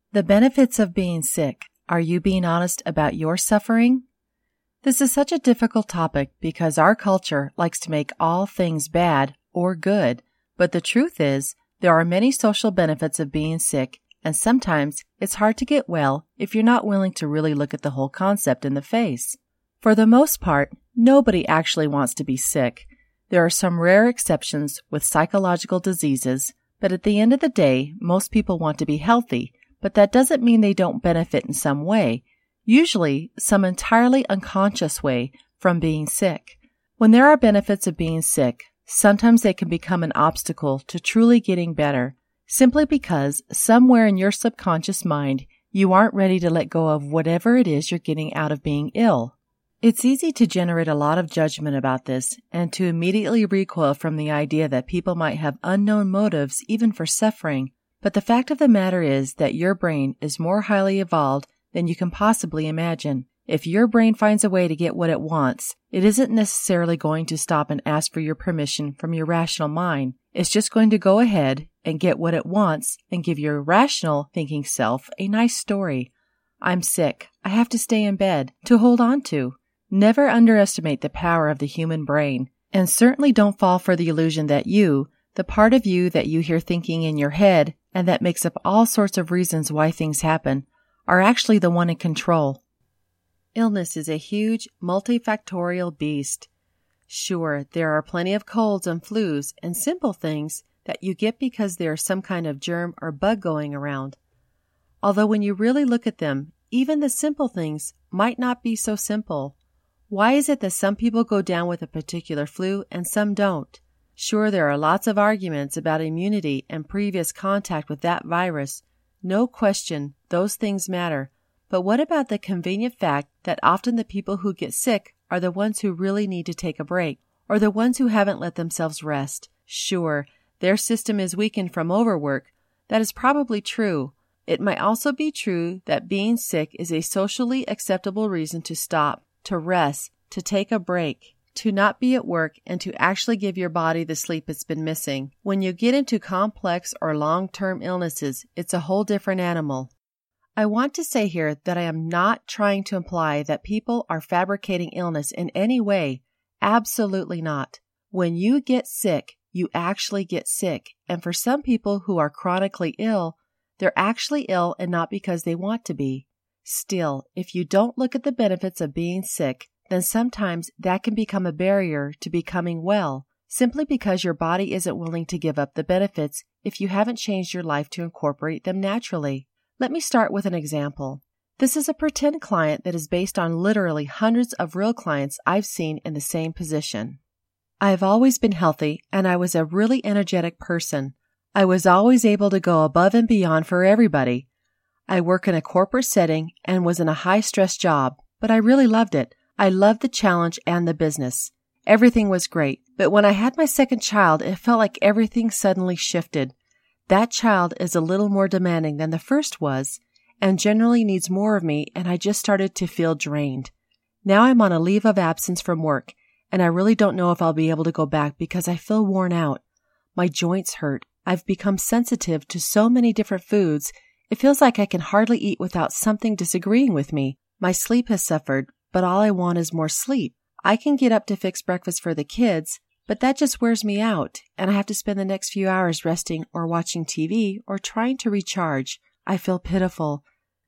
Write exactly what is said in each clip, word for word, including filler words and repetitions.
The benefits of being sick. Are you being honest about your suffering? This is such a difficult topic because our culture likes to make all things bad or good, but the truth is there are many social benefits of being sick, and sometimes it's hard to get well if you're not willing to really look at the whole concept in the face. For the most part, nobody actually wants to be sick. There are some rare exceptions with psychological diseases, but at the end of the day, most people want to be healthy, but that doesn't mean they don't benefit in some way, usually some entirely unconscious way from being sick. When there are benefits of being sick, sometimes they can become an obstacle to truly getting better, simply because somewhere in your subconscious mind, you aren't ready to let go of whatever it is you're getting out of being ill. It's easy to generate a lot of judgment about this and to immediately recoil from the idea that people might have unknown motives even for suffering, but the fact of the matter is that your brain is more highly evolved than you can possibly imagine. If your brain finds a way to get what it wants, it isn't necessarily going to stop and ask for your permission from your rational mind. It's just going to go ahead and get what it wants and give your rational thinking self a nice story. I'm sick. I have to stay in bed to hold on to. Never underestimate the power of the human brain, and certainly don't fall for the illusion that you, the part of you that you hear thinking in your head and that makes up all sorts of reasons why things happen, are actually the one in control. Illness is a huge, multifactorial beast. Sure, there are plenty of colds and flus and simple things that you get because there's some kind of germ or bug going around. Although when you really look at them, even the simple things might not be so simple. Why is it that some people go down with a particular flu and some don't? Sure, there are lots of arguments about immunity and previous contact with that virus. No question, those things matter. But what about the convenient fact that often the people who get sick are the ones who really need to take a break, or the ones who haven't let themselves rest? Sure, their system is weakened from overwork. That is probably true. It might also be true that being sick is a socially acceptable reason to stop, to rest, to take a break, to not be at work, and to actually give your body the sleep it's been missing. When you get into complex or long-term illnesses, it's a whole different animal. I want to say here that I am not trying to imply that people are fabricating illness in any way. Absolutely not. When you get sick, you actually get sick, and for some people who are chronically ill, they're actually ill and not because they want to be. Still, if you don't look at the benefits of being sick, then sometimes that can become a barrier to becoming well, simply because your body isn't willing to give up the benefits if you haven't changed your life to incorporate them naturally. Let me start with an example. This is a pretend client that is based on literally hundreds of real clients I've seen in the same position. I have always been healthy, and I was a really energetic person. I was always able to go above and beyond for everybody. I work in a corporate setting and was in a high-stress job, but I really loved it. I loved the challenge and the business. Everything was great, but when I had my second child, it felt like everything suddenly shifted. That child is a little more demanding than the first was, and generally needs more of me, and I just started to feel drained. Now I'm on a leave of absence from work, and I really don't know if I'll be able to go back because I feel worn out. My joints hurt. I've become sensitive to so many different foods. It feels like I can hardly eat without something disagreeing with me. My sleep has suffered, but all I want is more sleep. I can get up to fix breakfast for the kids, but that just wears me out, and I have to spend the next few hours resting or watching T V or trying to recharge. I feel pitiful.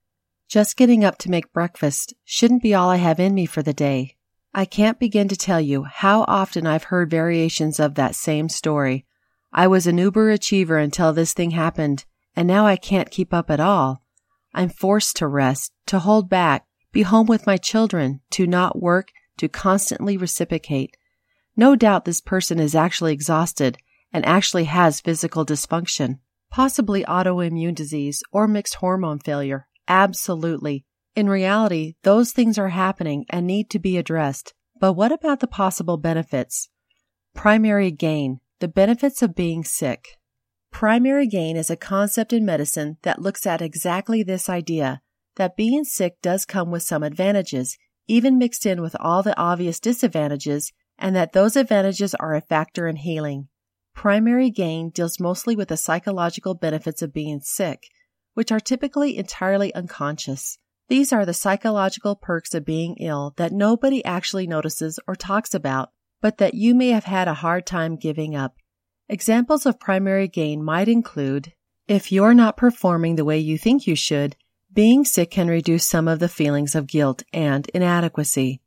Just getting up to make breakfast shouldn't be all I have in me for the day. I can't begin to tell you how often I've heard variations of that same story. I was an uber achiever until this thing happened, and now I can't keep up at all. I'm forced to rest, to hold back, be home with my children, to not work, to constantly reciprocate. No doubt this person is actually exhausted and actually has physical dysfunction, possibly autoimmune disease or mixed hormone failure. Absolutely. In reality, those things are happening and need to be addressed. But what about the possible benefits? Primary gain, the benefits of being sick. Primary gain is a concept in medicine that looks at exactly this idea, that being sick does come with some advantages, even mixed in with all the obvious disadvantages, and that those advantages are a factor in healing. Primary gain deals mostly with the psychological benefits of being sick, which are typically entirely unconscious. These are the psychological perks of being ill that nobody actually notices or talks about, but that you may have had a hard time giving up. Examples of primary gain might include, if you're not performing the way you think you should, being sick can reduce some of the feelings of guilt and inadequacy.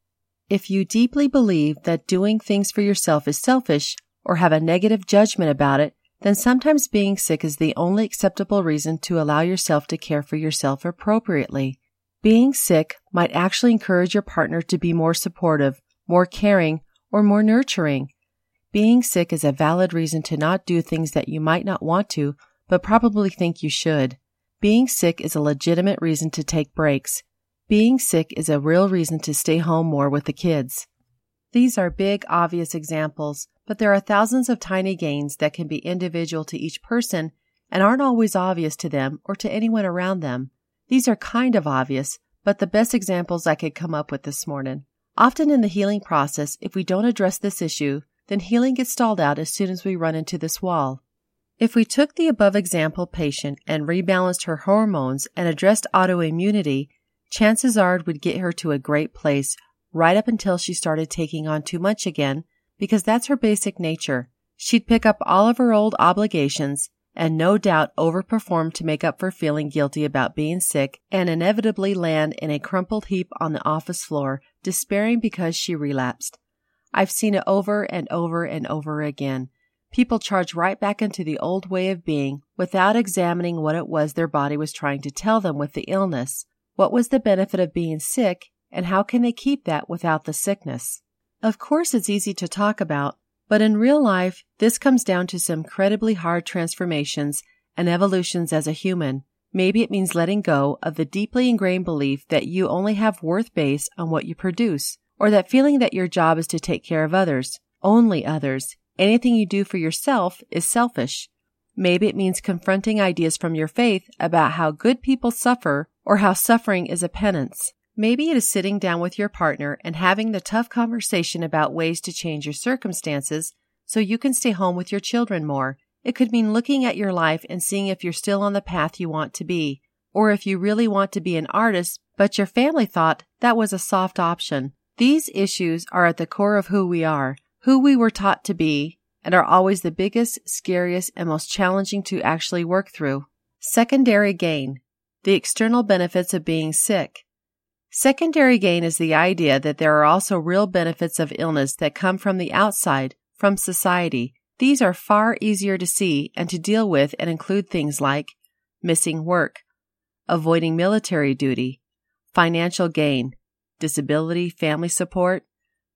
If you deeply believe that doing things for yourself is selfish or have a negative judgment about it, then sometimes being sick is the only acceptable reason to allow yourself to care for yourself appropriately. Being sick might actually encourage your partner to be more supportive, more caring, or more nurturing. Being sick is a valid reason to not do things that you might not want to, but probably think you should. Being sick is a legitimate reason to take breaks. Being sick is a real reason to stay home more with the kids. These are big, obvious examples, but there are thousands of tiny gains that can be individual to each person and aren't always obvious to them or to anyone around them. These are kind of obvious, but the best examples I could come up with this morning. Often in the healing process, if we don't address this issue, then healing gets stalled out as soon as we run into this wall. If we took the above example patient and rebalanced her hormones and addressed autoimmunity, chances are it would get her to a great place right up until she started taking on too much again, because that's her basic nature. She'd pick up all of her old obligations and no doubt overperform to make up for feeling guilty about being sick and inevitably land in a crumpled heap on the office floor, despairing because she relapsed. I've seen it over and over and over again. People charge right back into the old way of being without examining what it was their body was trying to tell them with the illness. What was the benefit of being sick, and how can they keep that without the sickness? Of course, it's easy to talk about, but in real life, this comes down to some incredibly hard transformations and evolutions as a human. Maybe it means letting go of the deeply ingrained belief that you only have worth based on what you produce, or that feeling that your job is to take care of others, only others. Anything you do for yourself is selfish. Maybe it means confronting ideas from your faith about how good people suffer or how suffering is a penance. Maybe it is sitting down with your partner and having the tough conversation about ways to change your circumstances so you can stay home with your children more. It could mean looking at your life and seeing if you're still on the path you want to be, or if you really want to be an artist, but your family thought that was a soft option. These issues are at the core of who we are, who we were taught to be, and are always the biggest, scariest, and most challenging to actually work through. Secondary gain. The external benefits of being sick. Secondary gain is the idea that there are also real benefits of illness that come from the outside, from society. These are far easier to see and to deal with and include things like missing work, avoiding military duty, financial gain, disability, family support,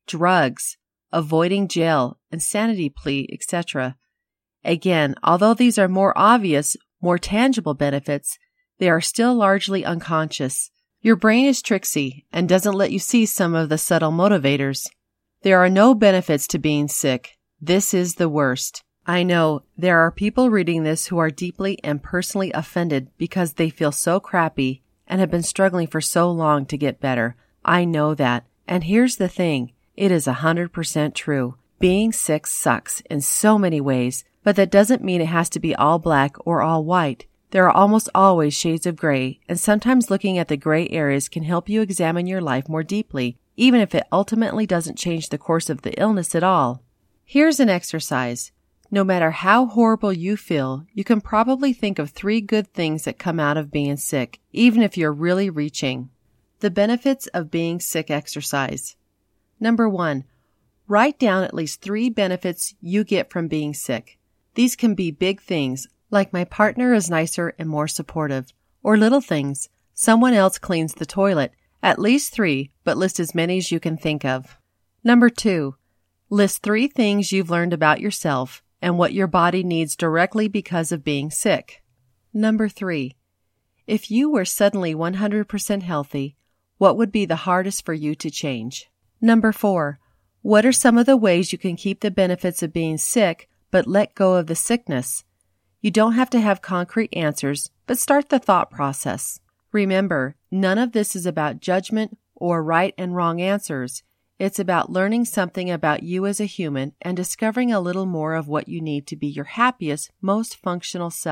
drugs, avoiding jail, insanity plea, et cetera. Again, although these are more obvious, more tangible benefits, they are still largely unconscious. Your brain is tricksy and doesn't let you see some of the subtle motivators. There are no benefits to being sick. This is the worst. I know there are people reading this who are deeply and personally offended because they feel so crappy and have been struggling for so long to get better. I know that. And here's the thing. It is one hundred percent true. Being sick sucks in so many ways, but that doesn't mean it has to be all black or all white. There are almost always shades of gray, and sometimes looking at the gray areas can help you examine your life more deeply, even if it ultimately doesn't change the course of the illness at all. Here's an exercise. No matter how horrible you feel, you can probably think of three good things that come out of being sick, even if you're really reaching. The benefits of being sick exercise. Number one, write down at least three benefits you get from being sick. These can be big things, like my partner is nicer and more supportive, or little things, someone else cleans the toilet. At least three, but list as many as you can think of. Number two, list three things you've learned about yourself and what your body needs directly because of being sick. Number three, if you were suddenly one hundred percent healthy, what would be the hardest for you to change? Number four, what are some of the ways you can keep the benefits of being sick but let go of the sickness? You don't have to have concrete answers, but start the thought process. Remember, none of this is about judgment or right and wrong answers. It's about learning something about you as a human and discovering a little more of what you need to be your happiest, most functional self.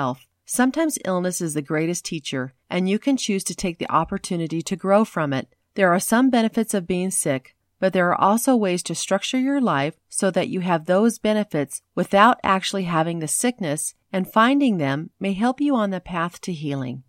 Sometimes illness is the greatest teacher, and you can choose to take the opportunity to grow from it. There are some benefits of being sick, but there are also ways to structure your life so that you have those benefits without actually having the sickness, and finding them may help you on the path to healing.